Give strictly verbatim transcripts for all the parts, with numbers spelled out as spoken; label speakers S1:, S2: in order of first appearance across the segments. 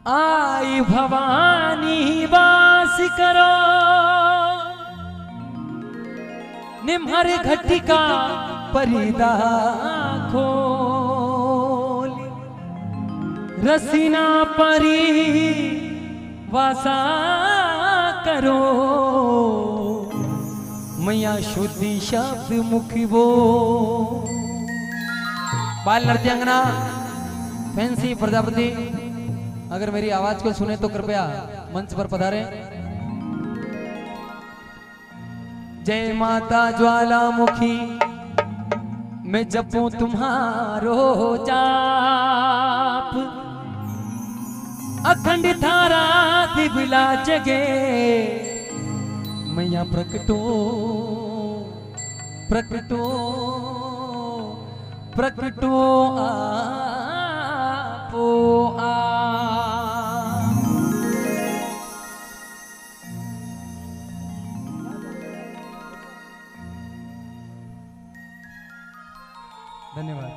S1: आई भवानी वास करो निम्हर घटिका परिदा खोल रसीना परी वासा करो मैया शुद्धि शब्द मुखी वो बाल नृत्यांगना फैंसी प्रजापति अगर मेरी आवाज को सुने तो कृपया मंच पर पधारें। जय माता ज्वालामुखी मैं जपूं तुम्हारो जाप अखंड धारा दिबला जगे मैया प्रकटो प्रकटो प्रकटो आपो आ धन्यवाद।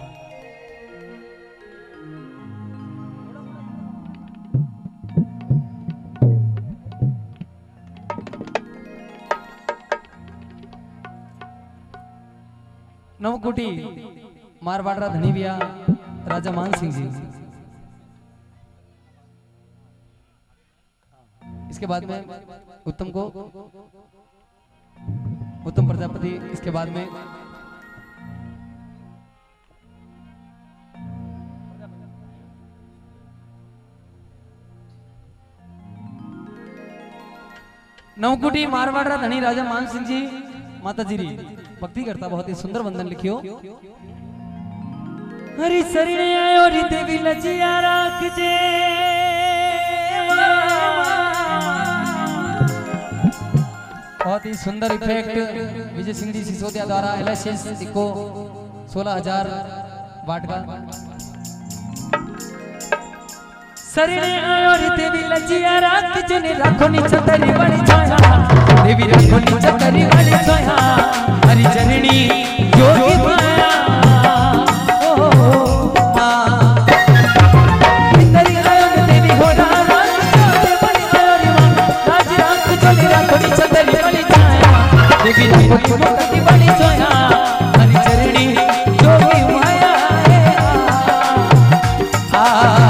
S1: नवकोटी मारवाड़ा धनीविया राजा मान सिंह जी। इसके बाद में उत्तम को उत्तम प्रजापति। इसके बाद में नवकुटी मारवाड़ा धनी राजा मान सिंह जी माता जी भक्ति करता बहुत ही सुंदर वंदन लिखियो। हरि शरण आयो री देवी लजिया राख जे बहुत ही सुंदर इफेक्ट विजय सिंह जी सिसोदिया द्वारा एल एस एस को सोलह हजार वाट का। शरण आयो रे देवी लजिया राख जने राखो नी छतरी वाली छाया देवी राखो नी छतरी वाली छाया हरि चरणी योगी माया ओ मां तेरी आयो रे देवी हो राख चोले वाली आयो रे मां राज राख चोले राखो नी छतरी वाली छाया देवी राखो नी छतरी वाली छाया हरि चरणी योगी माया आ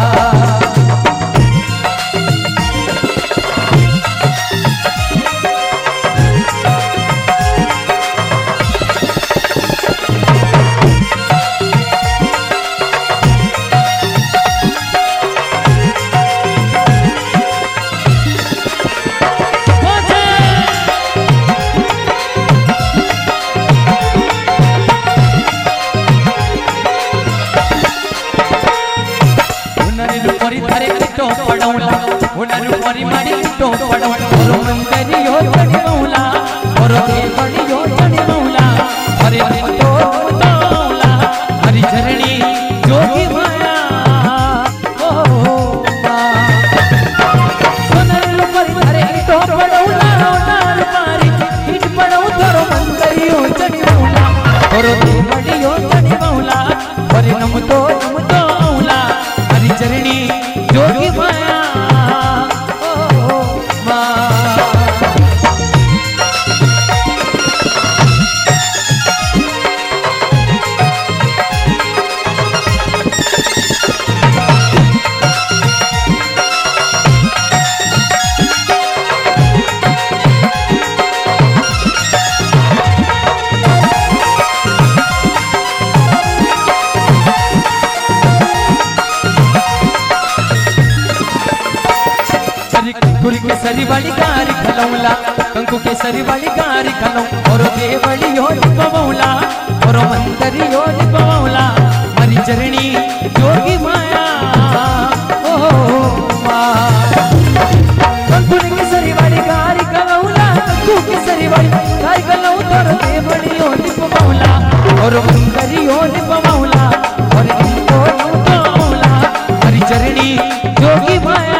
S1: केसरी वाली गारी खलौला कंकु केसरी वाली गारी खलौ और देवली हो निपवौला और मंतरी हो निपवौला मरी चरणी योगी माया ओ मां कंकु केसरी वाली गारी खलौला कंकु केसरी वाली गारी खलौ और देवली हो निपवौला और मंतरी हो निपवौला और निपो निपवौला मरी चरणी योगी माया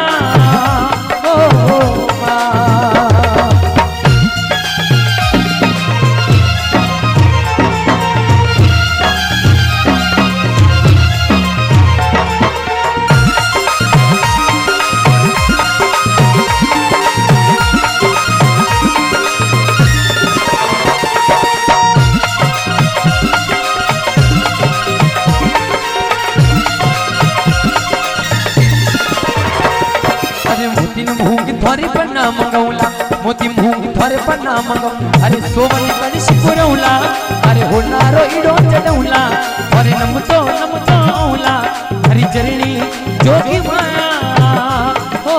S1: मंगवला मोती मूंग थोरे पन्ना मंगव अरे सोवनी कणिश पुरवला अरे होणारो इडो चढवला अरे नमतो नमतो औला हरी चरणी जोगी माया हो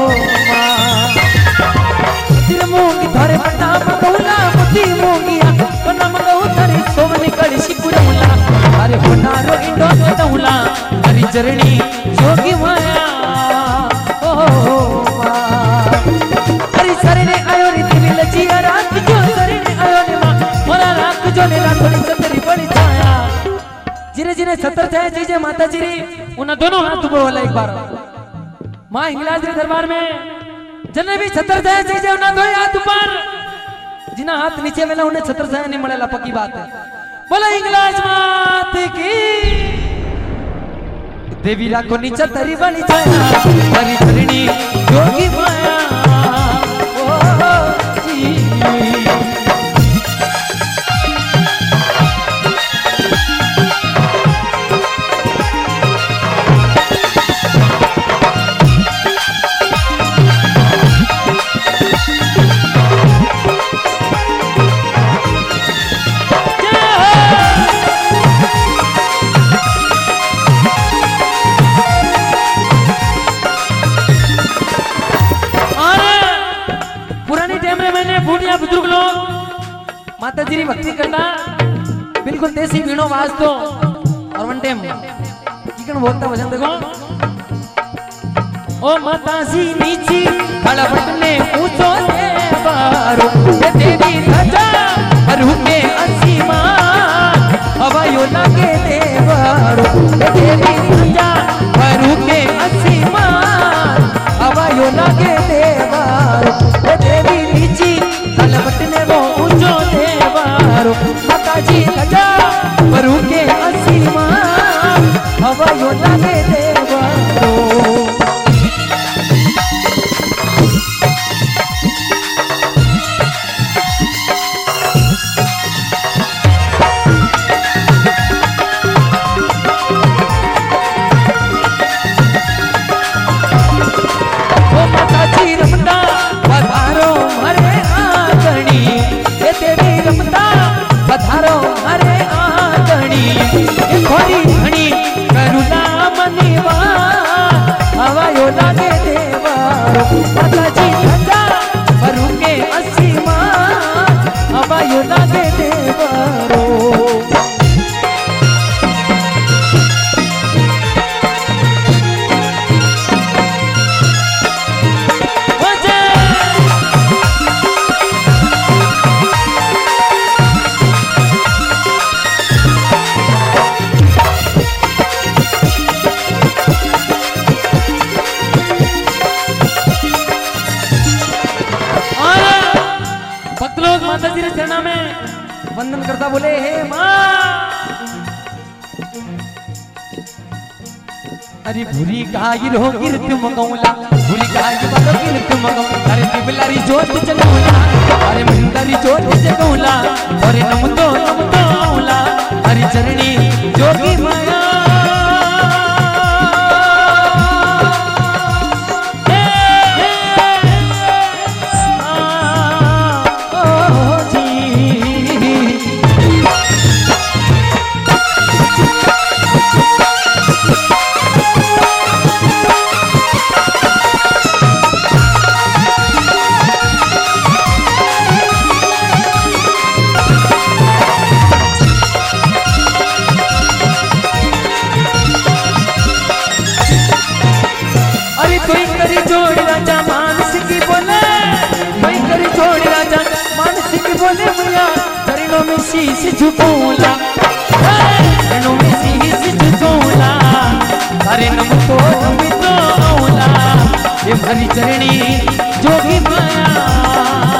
S1: मोती मूंग थोरे पन्ना मंगवला मोती मूंगिया पन्ना मंगव थोरे सोवनी कणिश पुरवला अरे होणारो इडो चढवला हरी चरणी जोगी माया हो हरी सरने आयो रे दिल लचिया रात जो सरने आयो ने मां मोरा रात जो ने रात थोड़ी सतरी पड़ी छाया जिने जिने सतर छाया जीजे माता जी रे उन दोनों हाथ ऊपर वाला एक बार मां हिंगलाज रे दरबार में जने भी सतर छाया जीजे उन दो हाथ ऊपर जिना हाथ नीचे वेला उन्हें सतर छाया नहीं मिलेला पक्की बात है बोला हिंगलाज मात की देवी राखो नीचे तरी बनी छाया हरी चरणी जोगी माया बुजुर्ग लोग माता जी भक्ति करना बिल्कुल देसी वीणो वाज दो और वन टाइम चिकन बोलता भजन देखो ओ माता जी नीची खड़बट ने पूछो से बारो ये देवी धजा रुके असीमा हवायो लगे देवारो ये देवी धजा रुके असीमा हवायो लगे देवारो ये देवी नीची बटने वो ऊंचो देवारो माता जी धजा परू के असीमा हवायो लगे देवारो ओ माता जी रमदा पधारो हरे पधारो हरे आंगणी खोरी घणी करुणा मनीवा हवायो लागे देवारो माता जी धजा परू के असीमा हवायो लागे देवारो माता जी चरणा में वंदन करता बोले हे माँ अरे भूरी गाय रो गिरत मगौला भूरी गाय वालो गिरत मगौला अरे दिबलारी जोत जगौला अरे महिंदारी जोत जगौला अरे नमतो नमतो औला हरी चरणी जोगी माया बोले भैया चरणों में शीश झुकोला चरणों में शीश झुकोला अरे नम तो नम तो औला ये भरी चरणी जोगी माया